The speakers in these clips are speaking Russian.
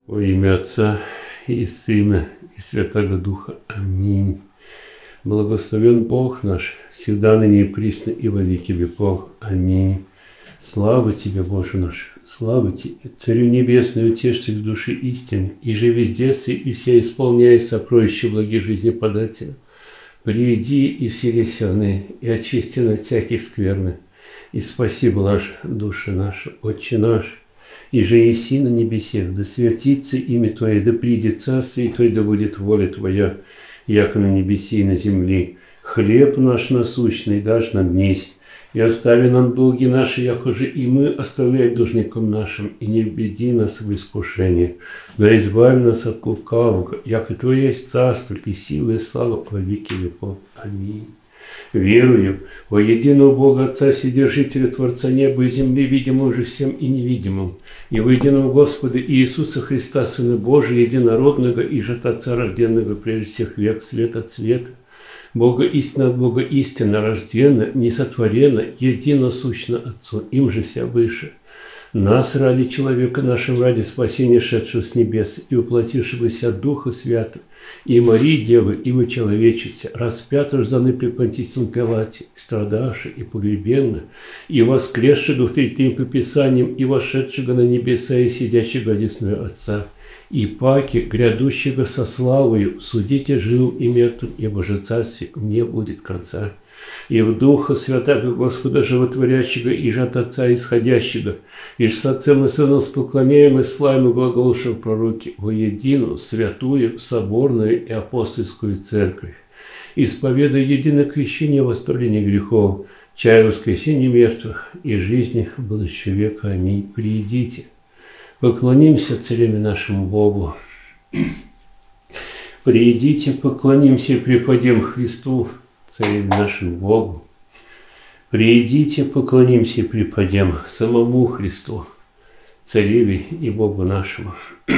Во имя Отца и Сына и Святого Духа. Аминь. Благословен Бог наш, всегда ныне и присно и во веки веков. Аминь. Слава Тебе, Боже наш, слава Тебе, Царю Небесный, Утешитель души истины, и же везде и все исполняй сокровища благих жизни подателя. Приди и вселися в ны, и очисти от всяких скверны, и спаси блажь души наши, Отче наш, и же еси на небесех, да святится имя Твое, да придет царствие Твое, да будет воля Твоя, яко на небесе и на земле. Хлеб наш насущный дашь нам днесь, и остави нам долги наши, яко же и мы оставляем должникам нашим, и не введи нас в искушение, да избави нас от лукавого, яко Твое есть царство, и сила, и слава во веки веков. Аминь. Верую во единого Бога Отца, Вседержителя, Творца неба и земли, видимого же всем и невидимым, и во единого Господа Иисуса Христа, Сына Божия, единородного, и же от Отца рожденного прежде всех век, свет от света, Бога истина от Бога истина, рожденно, несотворенно, едино сущно Отцу, им же вся выше. Нас ради человека нашего, ради спасения шедшего с небес и воплотившегося от Духа Святого, и Марии Девы, и вычеловечися, распятого заны при Понтийском Пилате, страдавши и погребенны, и воскресшего в третий день по Писаниям, и вошедшего на небеса, и сидящего одесную Отца, и паки, грядущего со славою, судите живым и мертвым, ибо же царствие не будет конца. И в Духа Святаго Господа Животворящего, и же от Отца Исходящего, и же с Отцем и Сыном склоняем и славим и глаголушим пророки во единую, святую, соборную и апостольскую церковь, исповедуя единое крещение в оставлении грехов, чая воскресения мертвых и жизни будущего века. Аминь. Приидите, поклонимся царями нашему Богу. Приидите, поклонимся и преподем Христу, Царем нашему Богу. Приидите, поклонимся и преподем самому Христу, Цареве и Богу нашему.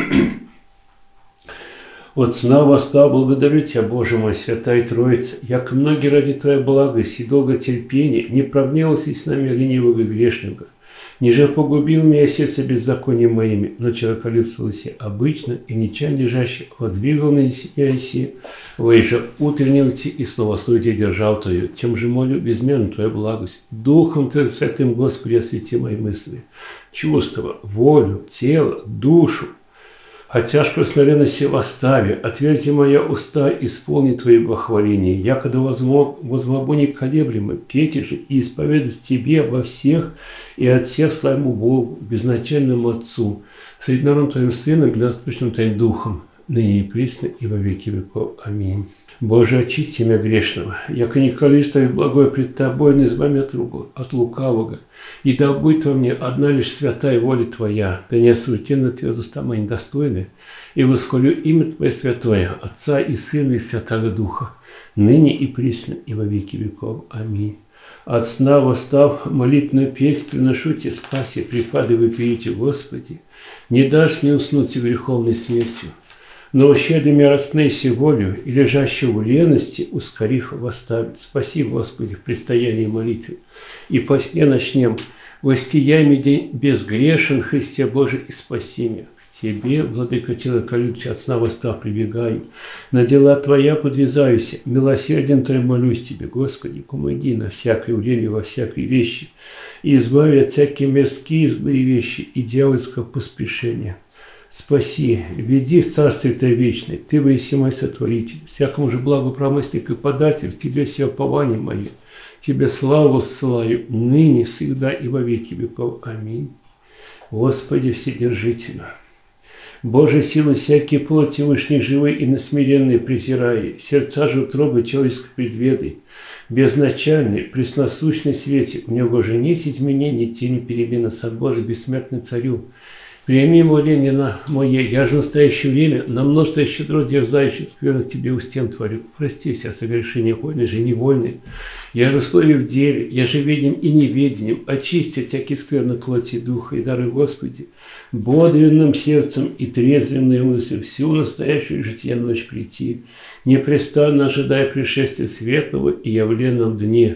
От сна восстал, благодарю Тебя, Боже мой, Святая Троица, яко многие ради Твоей благости и долготерпения не прогневался с нами ленивого и грешного, ниже погубил меня сердце беззаконием моими, но человеколюбствовался обычно и нечаянно лежащий, воздвигал на себя оси, вы же утреннивайте и словословите держал Твою, тем же молю безмерно Твою благость. Духом Твоим Святым, Господи, освети мои мысли, чувства, волю, тело, душу, от тяжкой смиренности восстави, отверзи моя уста, исполни Твои благохваления, якогда возмогу неколеблемо, пейте же и исповедать Тебе во всех и от всех своему Богу, безначальному Отцу, с единородным Твоим Сыном и насущным Твоим Духом, ныне и присно и во веки веков. Аминь. Боже, очисти меня грешного, яко не количество благое пред Тобой, не избави от лукавого, и да будет во мне одна лишь святая воля Твоя, да не осуетенно Твои уста мои недостойны, и восхвалю имя Твое святое, Отца и Сына и Святого Духа, ныне и присно и во веки веков. Аминь. От сна восстав, молитвенную песнь приношу Тебе, спаси, припады вопиете, Господи, не дашь мне уснуть греховной смертью, но щедри меня распнейся волю, и лежащего в лености, ускорив, восставить. Спаси, Господи, в предстоянии молитвы, и по сне начнем. Востияй мне день безгрешен, Христе Божий, и спаси меня. К Тебе, Владыка человеколюбче, от сна восстав прибегаю, на дела Твоя подвязаюсь, милосердием Твоим молюсь Тебе, Господи, помоги на всякое время, во всякой вещи, и избави от всякие мирские злые вещи и дьявольского поспешения. Спаси, веди в Царствие Твое вечное, Ты воиси мой сотворитель, всякому же благу промысленник и податель, в Тебе все упование мое, Тебе славу ссылаю, ныне, всегда и во веки веков. Аминь. Господи Вседержителю, Божия сила всякие плоти вышних живые и насмиренные презирай, сердца же утробы человеческой предведай, безначальный, пресносущный свете, у него же нет изменений, тени перемены от Божия, бессмертный Царю. Прими моление на мое, я же в настоящее время на множество щедро дерзающих скверно Тебе у стен творю. Прости вся согрешения вольные же невольные. Я же слове в деле, я же ведем и неведением, очисти всякие скверны плоти и духа, и дары Господи, бодренным сердцем и трезвенной мыслью всю настоящую жития ночь прийти, непрестанно ожидая пришествия светлого и явленном дне,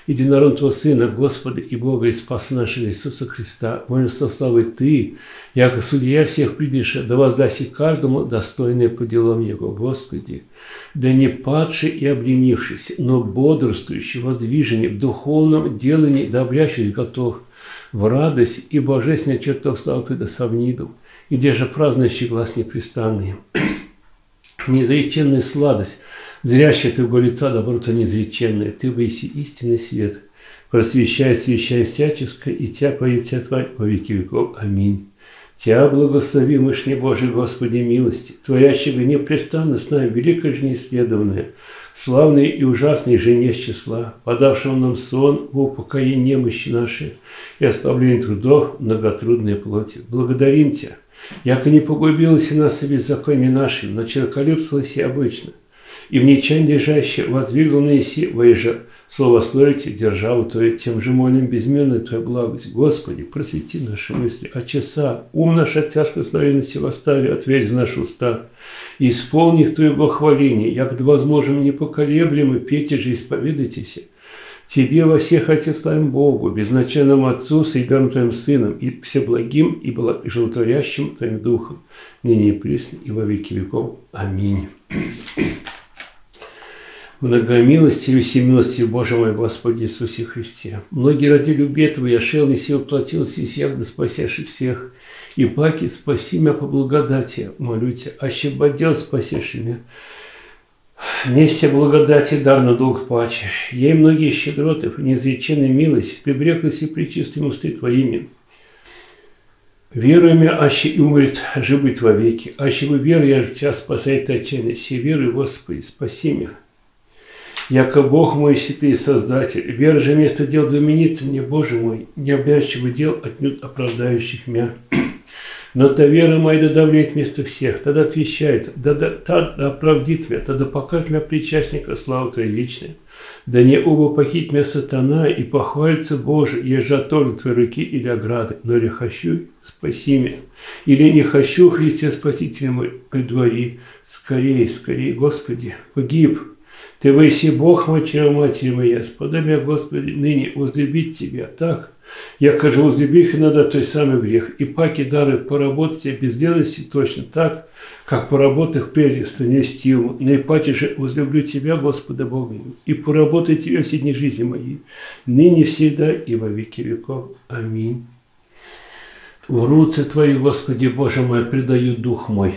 единородного Сына, Господа и Бога и Спаса нашего Иисуса Христа, воинство славы Ты, яко судья всех прибиша, да воздаси каждому достойное по делам Его, Господи, да не падший и обленившийся, но бодрствующий, воздвиженный в духовном делании, да обрящись готов в радость и божественный чертог славы Ты да совниду, и где же празднующий глаз непрестанный, неизреченная сладость, зрящая Твоего лица доброта неизреченная, Ты воиси истинный свет, просвещай, освещай всяческое, и Тя поет Тя Тварь во веки веков. Аминь. Тя благослови, мышни Божий, Господи, милости, Творящего непрестанно с нами великое же неисследованное, славной и ужасной жене с числа, подавшего нам сон в упокоении немощи нашей и ослабление трудов многотрудной плоти. Благодарим Тя, яко не погубилась и нас и беззаконие нашим, но человеколюбствовалась и обычно, и в нечаянии лежащее воздвигал на Иси воежа, славословите державу Твою, тем же молим безмерную Твою благость. Господи, просвети наши мысли, от часа, ум наш от тяжкой славенности восстави, ответь за наши уста, и исполнив Твоего хваления, як возможем непоколеблемо, пейте же исповедайтесь. Тебе во всех Отец славим Богу, безначальному Отцу, соединенным Твоим Сыном, и всеблагим, и животворящим Твоим Духом, ныне и присно, и во веки веков. Аминь. Многомилостивый, всемилостивый Боже мой, Господи Иисусе Христе, многие ради любви Твоей, шел неси воплотился и всех, да спасеши всех, и паки спаси меня по благодати, молю Тебя, аще бодел спасеши меня, несся благодати дар на долг паче, ей многие щедроты, неизреченная милость, прибреглась и причистым усты Твоими. Веруем я, аще и умрет, жить вовеки, аще вы веру, я же Тебя спасает отчаянно, все веруй, Господи, спаси меня. Яко Бог мой, святый Создатель, вера же вместо дел доменится мне, Боже мой, не обязчивый дел отнюдь оправдающих меня. Но та вера моя да давлеет вместо всех, тогда отвечает, да оправдит меня, тогда покажет меня причастника славы Твоей вечной. Да не оба похитит меня сатана и похвалится Боже, ежа отторгнет Твоей руки или ограды, но ли хочу, спаси меня, или не хочу, Христе Спаситель мой, предвори, скорее, скорее, Господи, погиб. Ты воиси Бог мой, чрево матери моя, сподобия, Господи, ныне возлюбить Тебя так, яко же возлюбих иногда той самый грех, и паки дары поработать без лености точно так, как поработах прежде станестил, но и пати же возлюблю Тебя, Господа Бога мой, и поработай Тебя все дни жизни моей, ныне всегда и во веки веков. Аминь. В руцы Твои, Господи Боже мой, предаю дух мой.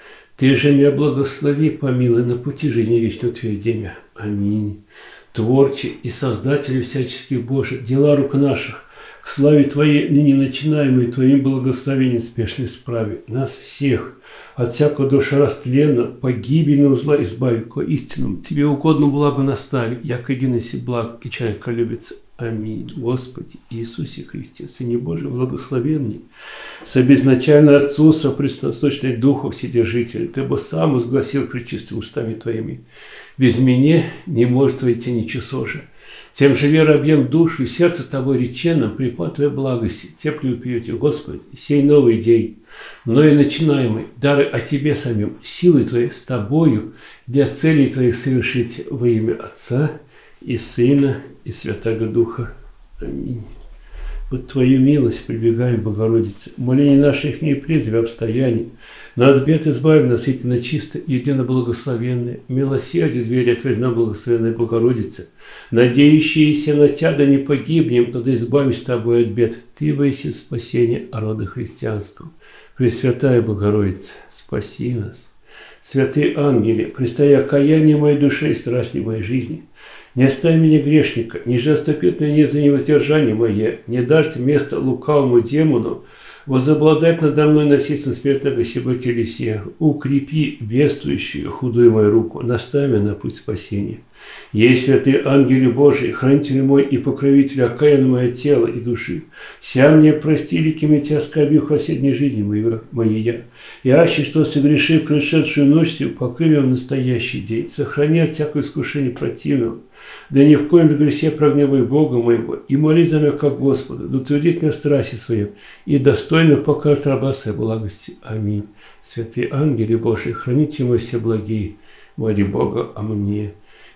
Ты же меня благослови, помилуй на пути жизни вечного Твоего имя. Аминь. Творче и Создателю всяческих Божий, дела рук наших, к славе Твоей ныне начинаемой Твоим благословением спешной справе, нас всех от всякого душа растлена, погибельного зла избави, ко истинному, Тебе угодно благо настави, яко единый си благ, и человека любится. Аминь. Господи Иисусе Христе, Сыне Божий, благословенный, собезначально Отцу, сопресносточный Духу Вседержитель, Ты бы сам возгласил пречистыми устами Твоими. Без меня не может войти ничего же. Тем же вера объем душу и сердце Тобой реченным, припад Твоей благости, теплю пьете, Господи, сей новый день, мною начинаемый, дары о Тебе самим, силой Твоей с Тобою, для целей Твоих совершить во имя Отца и Сына, и Святаго Духа. Аминь. Под Твою милость прибегаем, Богородице, моление наших не призви обстояний, но от бед избави нас истинно чисто, едино благословенное, милосердие двери отвержена благословенная Богородица, надеющиеся на Тя, да не погибнем, но да избави с Тобой от бед, Ты воиси спасение рода христианского. Пресвятая Богородица, спаси нас. Святые ангели, предстоя окаяние моей души и страсти моей жизни, не оставь меня грешника, не же оступит меня за невоздержание мое, не дашь место лукавому демону, возобладать надо мной насильственно смертного себе телесе, укрепи бедствующую худую мою руку, наставь меня на путь спасения. Есть святые ангели Божии, хранитель мой и покровитель окаянного мое тело и души, ся мне прости великими Тебя скорбью в последней жизни моей я. И аще что согрешив прошедшую ночь, упокой меня в настоящий день, сохрани от всякого искушения противного, да ни в коем грехе прогневай Бога моего, и моли за меня как Господа, да утвердит меня в страсти своем, и достойно покажет раба своей благости. Аминь. Святые ангели Божии, храните мы все благие, моли Бога о мне.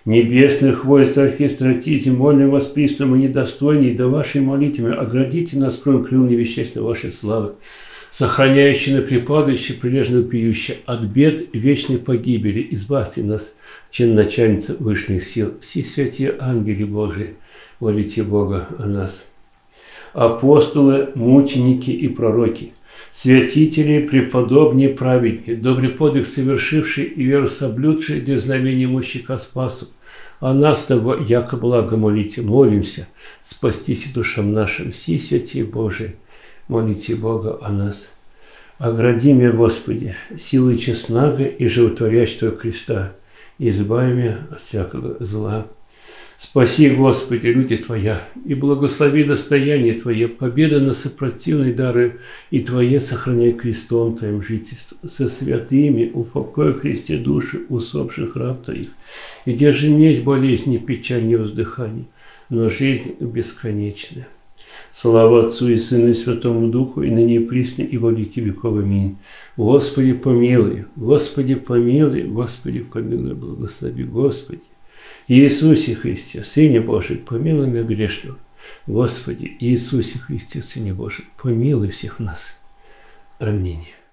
Небесных войск архистратите, молим вас пристально недостойней, да вашей молитвами оградите нас, кроем крыл невещественной вашей славы, сохраняющий на припадающий, прилежно пьющий, от бед вечной погибели, избавьте нас, чин начальница вышних сил, все святые ангели Божии, молите Бога о нас. Апостолы, мученики и пророки, святители, преподобные, праведники, добрый подвиг совершивший и веру соблюдший, дерзновение мученика спасу, о нас того, яко благо молите, молимся, спастись душам нашим, все святые Божии, молите Бога о нас. Огради меня, Господи, силой честного и животворящего креста, избави меня от всякого зла. Спаси, Господи, люди Твоя, и благослови достояние Твое, победа на сопротивной дары, и Твое сохраняй крестом Твоим жительство, со святыми, упокой Христе души усопших раб Твоих, и держи месть болезни, печаль, не воздыхание, но жизнь бесконечная. Слава Отцу и Сыну и Святому Духу, и ныне и присно, и во веки веков. Аминь. Господи, помилуй, Господи, помилуй, Господи, помилуй, благослови, Господи. Иисусе Христе, Сыне Божий, помилуй меня грешного. Господи, Иисусе Христе, Сыне Божий, помилуй всех нас. Аминь.